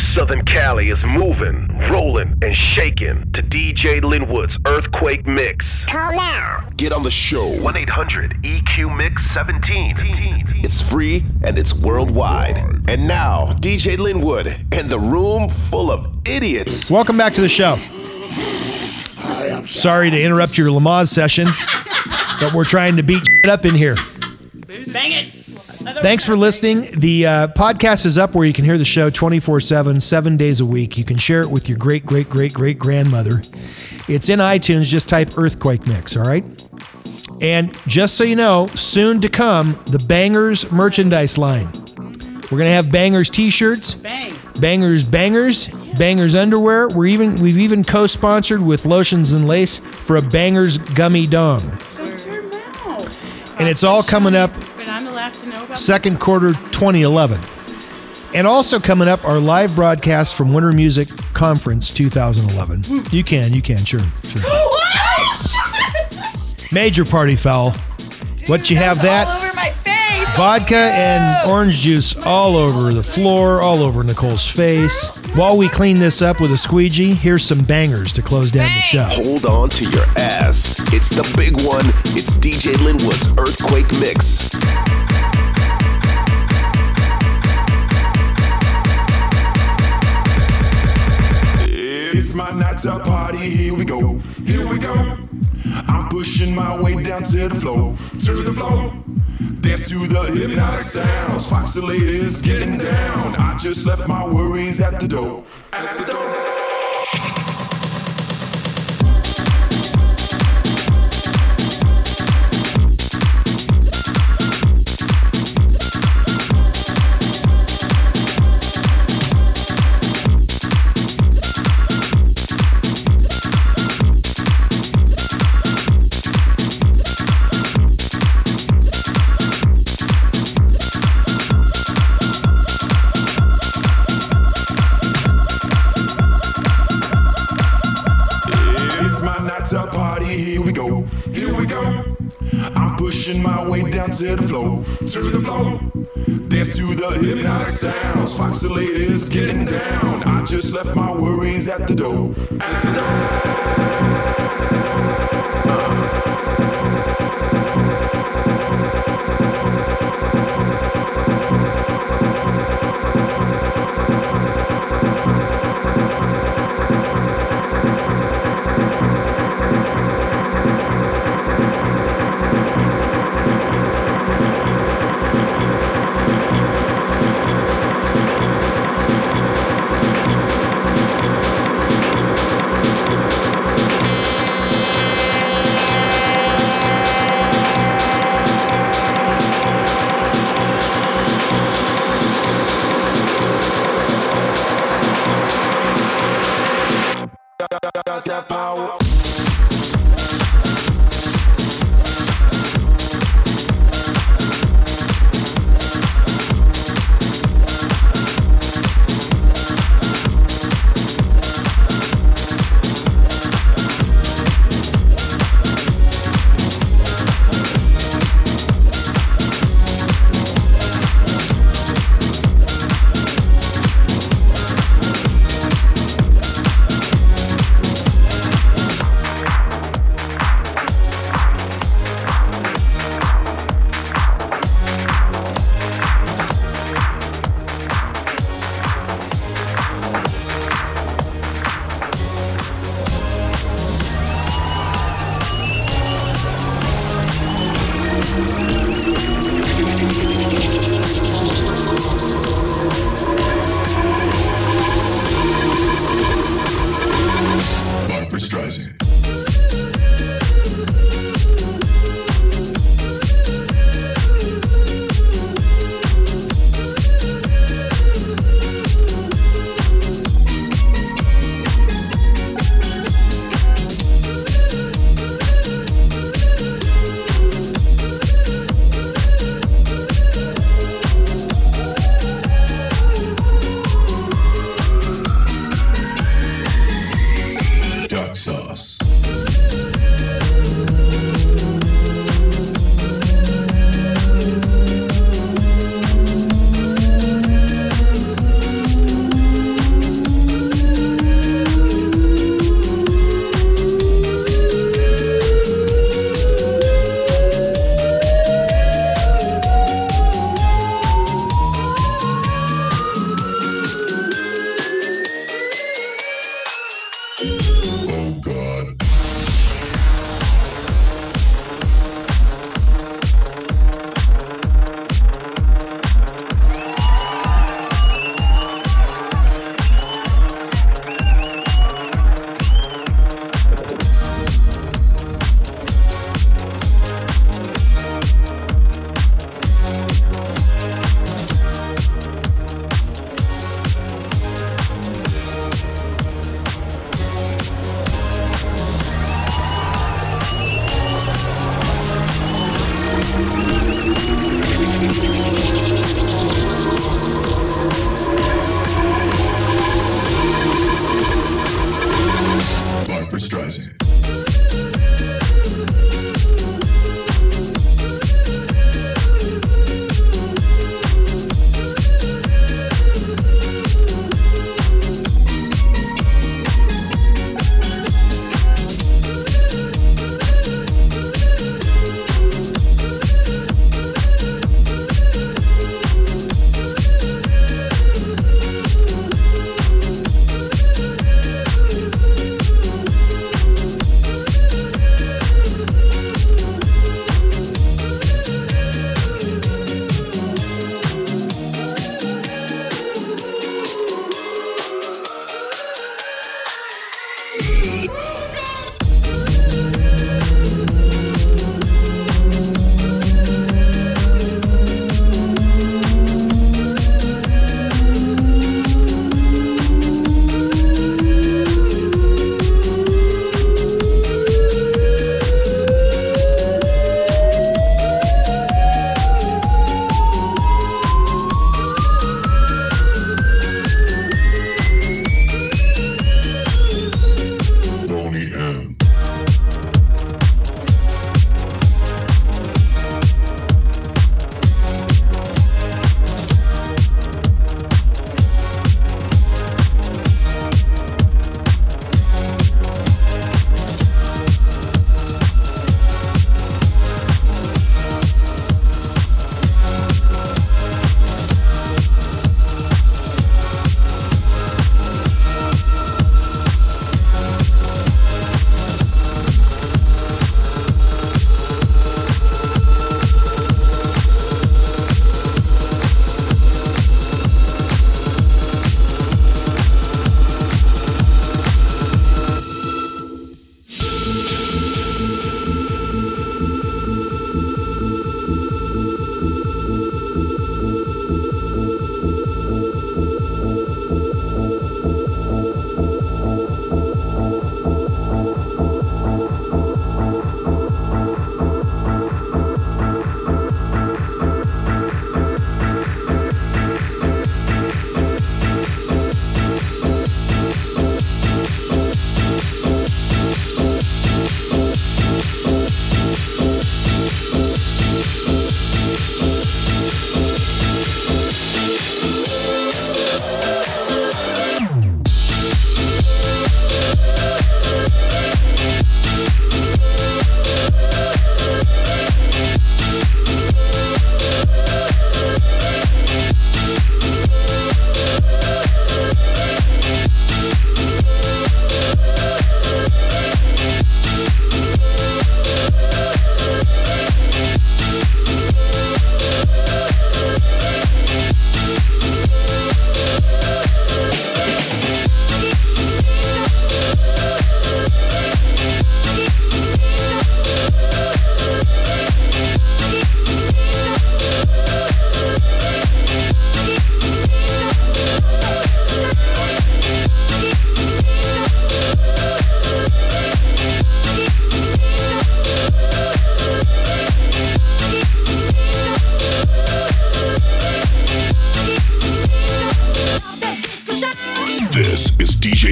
Southern Cali is moving, rolling, and shaking to DJ Linwood's Earthquake Mix. Call now. Get on the show. 1-800-EQ-MIX-17. It's free and it's worldwide. And now, DJ Linwood and the room full of idiots. Welcome back to the show. Sorry to interrupt your Lamaze session, but we're trying to beat up in here. Bang it. Thanks for listening. The podcast is up where you can hear the show 24/7, 7 days a week. You can share it with your great-great-great-great-grandmother. It's in iTunes. Just type Earthquake Mix, all right? And just so you know, soon to come, the Bangers merchandise line. We're going to have Bangers t-shirts, Bangers underwear. We've even co-sponsored with Lotions and Lace for a Bangers gummy dong. And it's all coming up second quarter 2011. And also coming up, our live broadcast from Winter Music Conference 2011. You can, sure. Major party foul. What you have that? All over my face. Vodka and orange juice all over the floor, all over Nicole's face. While we clean this up with a squeegee, here's some bangers to close down the show. Hold on to your ass. It's the big one. It's DJ Linwood's Earthquake Mix. It's my night to party, here we go, here we go. I'm pushing my way down to the floor, Dance to the hypnotic sounds, foxy ladies getting down. I just left my worries at the door, to party, here we go, here we go. I'm pushing my way down to the floor, Dance to the hypnotic sounds, foxy ladies getting down. I just left my worries at the door,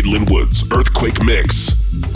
Linwood's Earthquake Mix.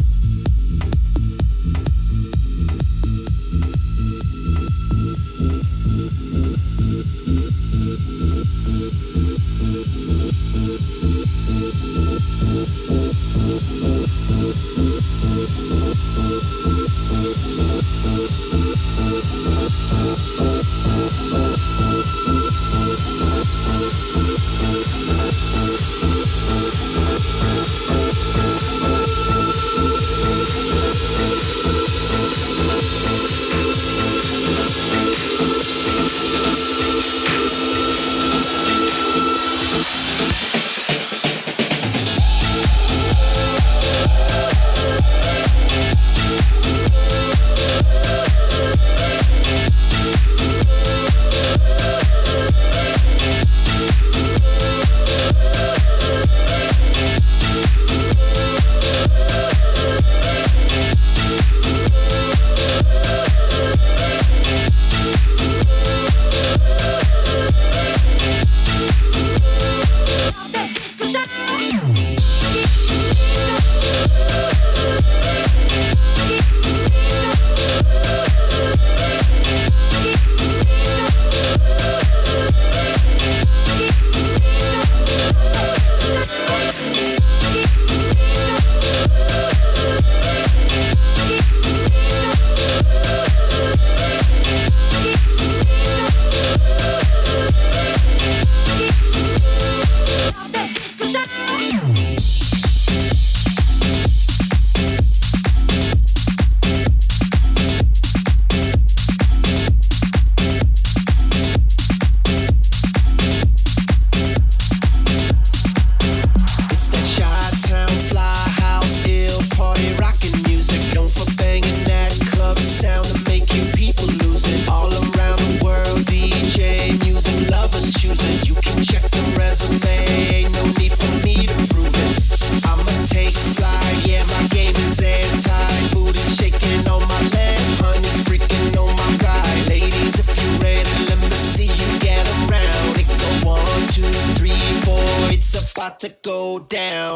To go down.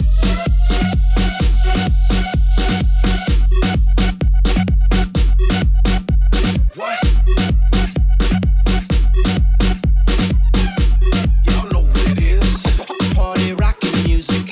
What? Y'all know what it is. Party rockin' music.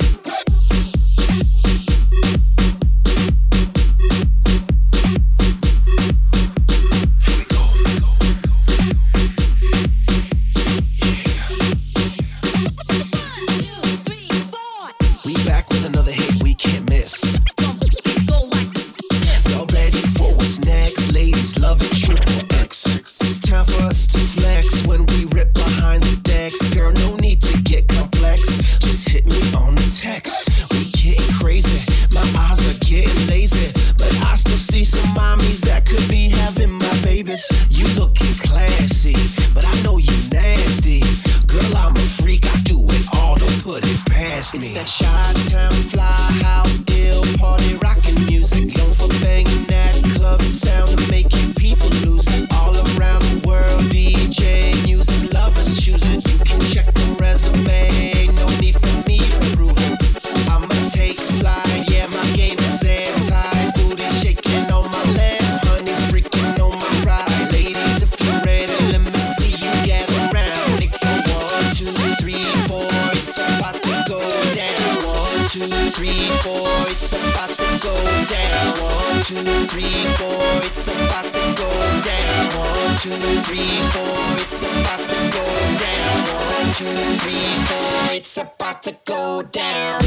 It's that Chi-Town fly house, ill party rockin' music. Known for banging at club sound to make you people lose it. All around the world, DJ music lovers choose it. You can check the resume, no need for me to prove it. I'ma take flight, yeah, my game is airtight. Booty shaking on my left, honey's freaking on my right. Ladies, if you're ready, let me see you gather round. It go 1, 2, 3, 4, it's about to go down. 1, 2, 3, 4, it's about to go down. 1, 2, 3, 4, it's about to go down. 1, 2, 3, 4, it's about to go down. 1, 2, 3, 4, it's about to go down.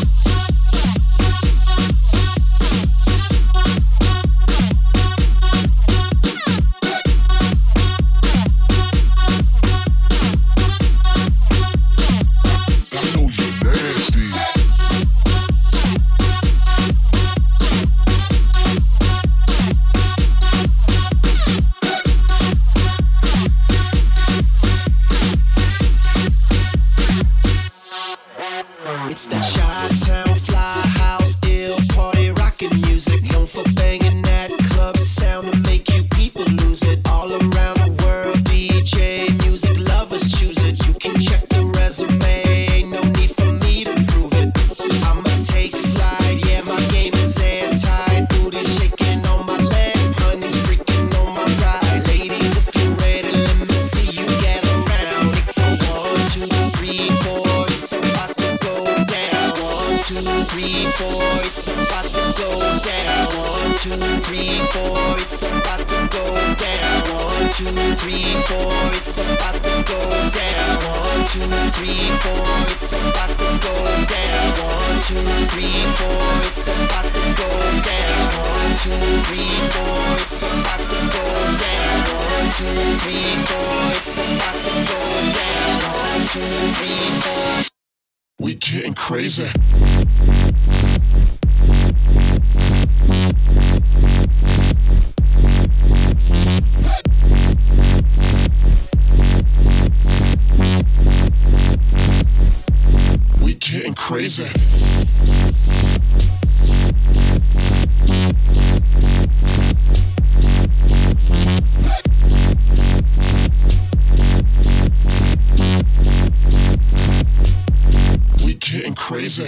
It's that Chi-Town fly house, ill party rockin' music. Known for banging at club sound to make you people lose it. All around the world, DJ music lovers choose it. You can check the resume, no need for me to prove it. I'ma 4, it's about to go down. 1, 2, 3, 4, it's about to go down. 1, 2, 3, 4, it's about to go down. 1, 2, 3, 4, it's about to go down. 1, 2, 3, 4, it's about to go down. 1, 2, 3, 4, it's about to go down. 1, 2, 3, 4, it's about to go down. 1, 2, 3, 4, it's about to go down. 1, 2, 3, 4. We getting crazy. We getting crazy. We getting crazy.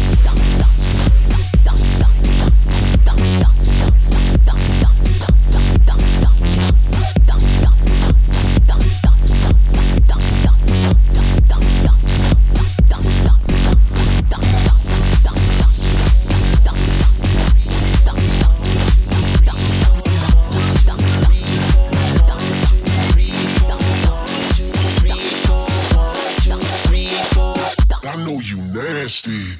I know you nasty.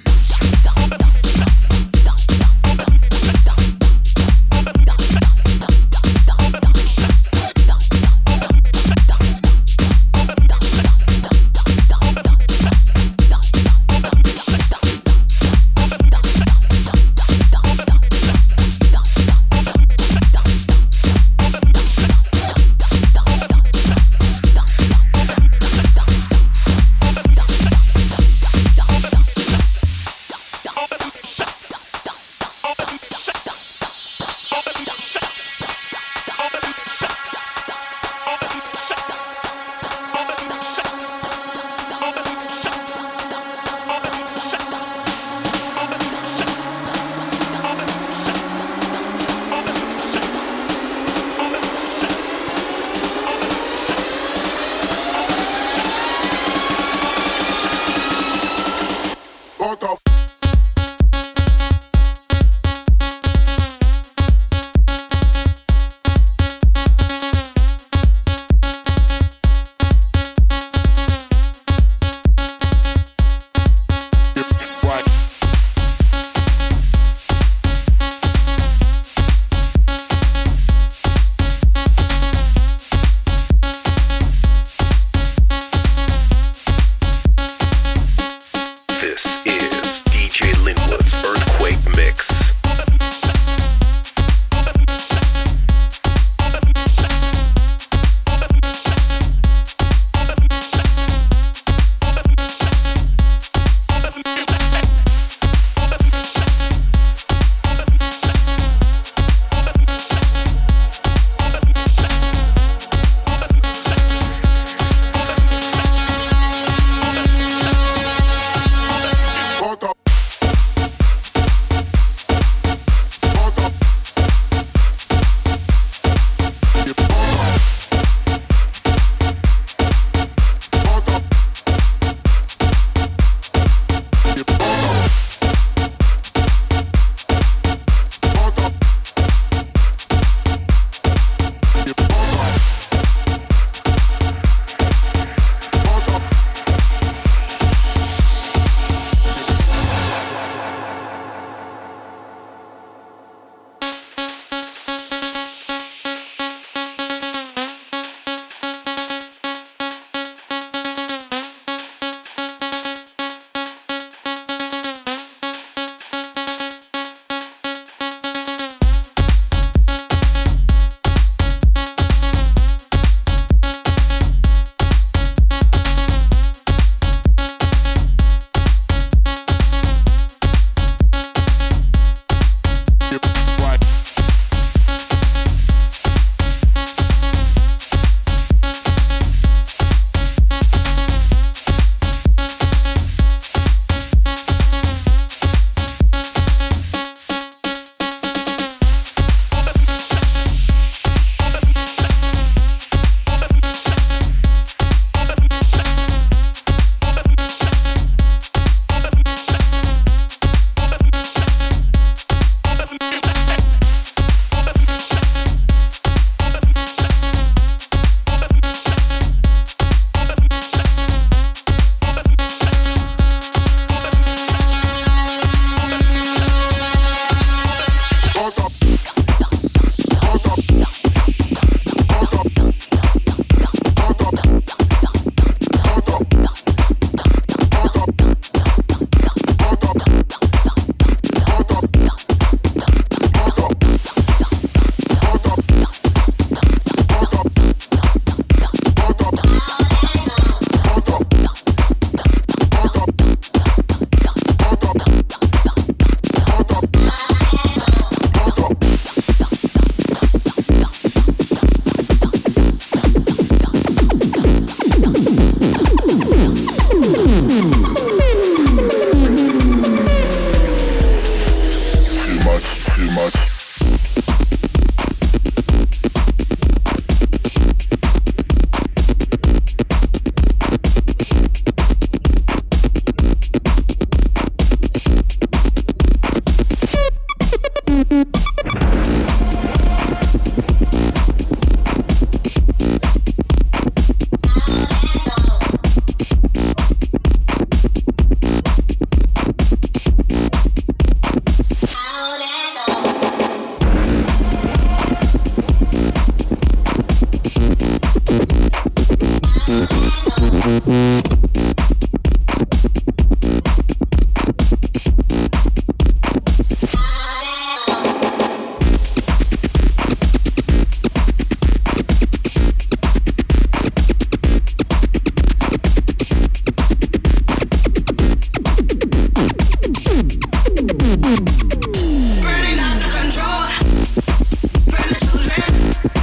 Burning out of control. Burn the children.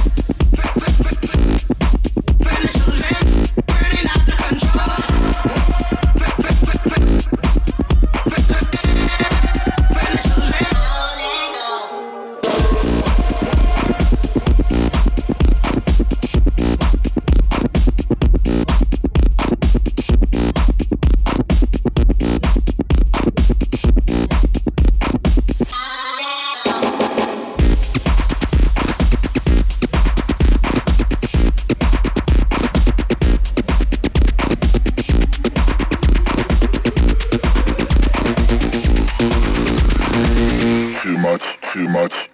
Burn the children. Burning out of control. Burn the children. Too much.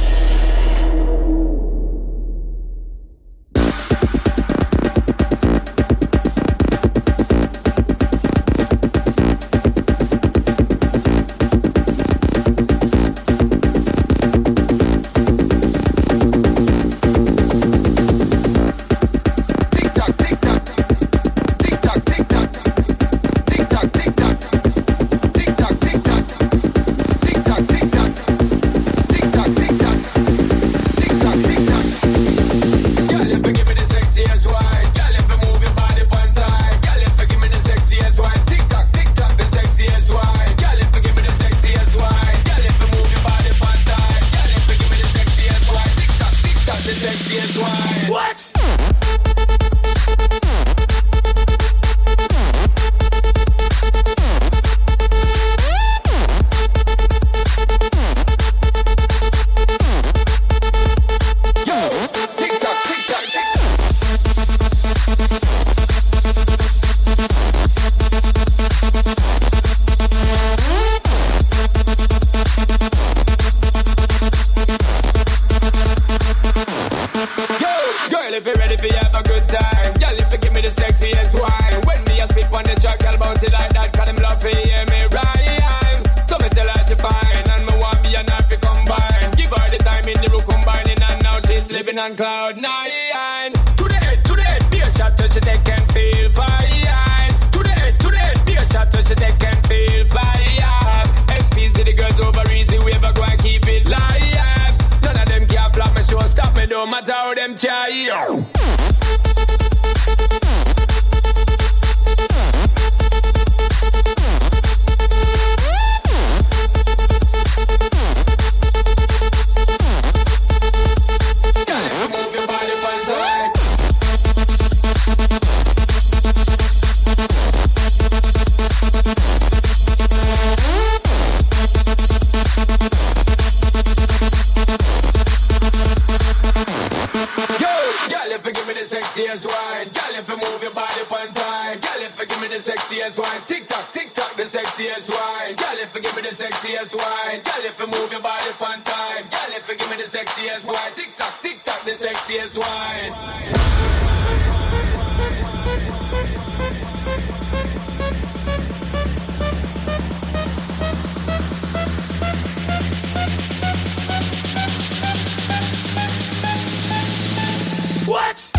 On cloud nine. To the head, be a shot to she take and feel fine. To the head, be a shot to she take and feel fire. SPs to the girls over easy, we ever go and keep it live. None of them can flop my show, stop me, no matter how them try. Sexiest wine, girl, if you move your body one time, girl, if you give me the sexiest wine, tick tock, the sexiest wine, girl, if you give me the sexiest wine, girl, if you move your body one time, girl, if you give me the sexiest wine, tick tock, the sexiest wine. What?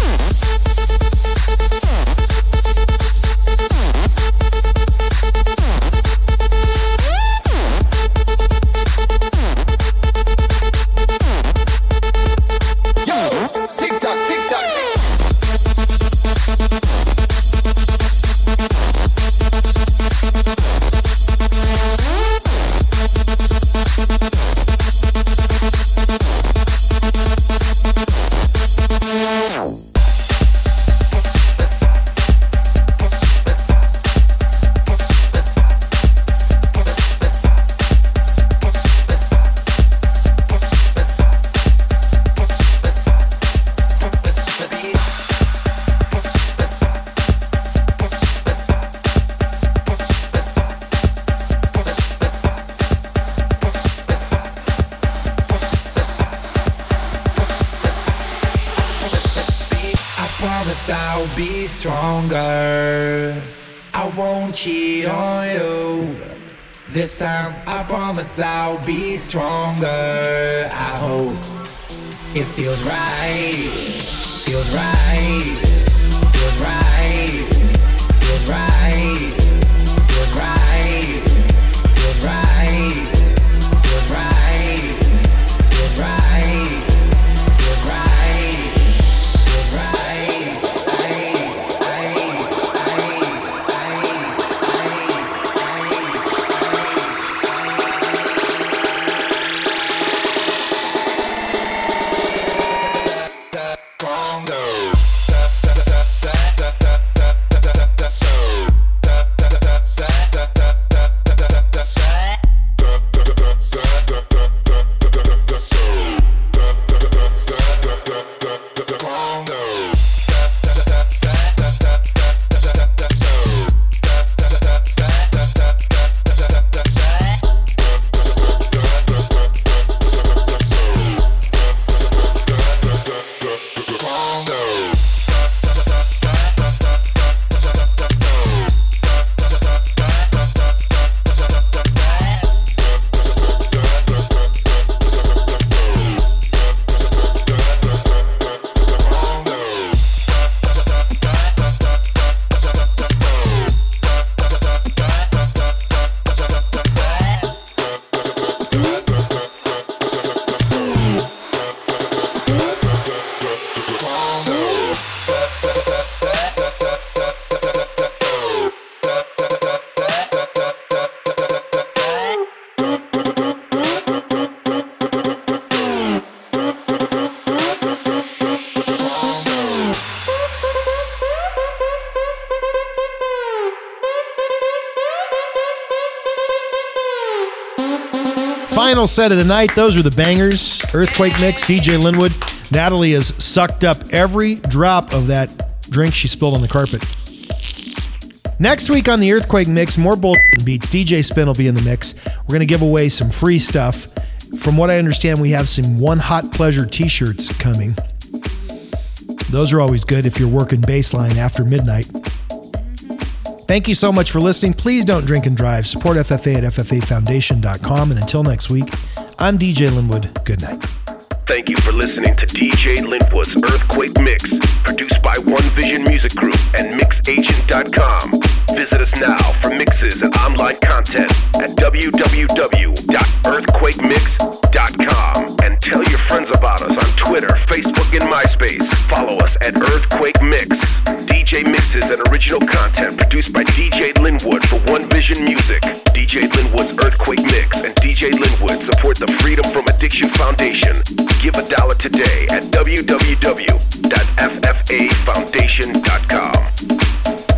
I'll be stronger. I won't cheat on you. This time I promise I'll be stronger. I hope it feels right. Feels right. Feels right. Feels right. Feels right. Feels right. Final set of the night. Those are the bangers. Earthquake Mix, DJ Linwood. Natalie has sucked up every drop of that drink she spilled on the carpet. Next week on the Earthquake Mix, more bullshit beats. DJ Spin will be in the mix. We're going to give away some free stuff. From what I understand, we have some One Hot Pleasure t-shirts coming. Those are always good if you're working baseline after midnight. Thank you so much for listening. Please don't drink and drive. Support FFA at FFAfoundation.com. And until next week, I'm DJ Linwood. Good night. Thank you for listening to DJ Linwood's Earthquake Mix, produced by One Vision Music Group and MixAgent.com. Visit us now for mixes and online content at www.earthquakemix.com. And tell your friends about us on Twitter, Facebook, and MySpace. Follow us at Earthquake Mix. DJ mixes and original content produced by DJ Linwood for One Vision Music. DJ Linwood's Earthquake Mix and DJ Linwood support the Freedom from Addiction Foundation. Give $1 today at www.ffafoundation.com.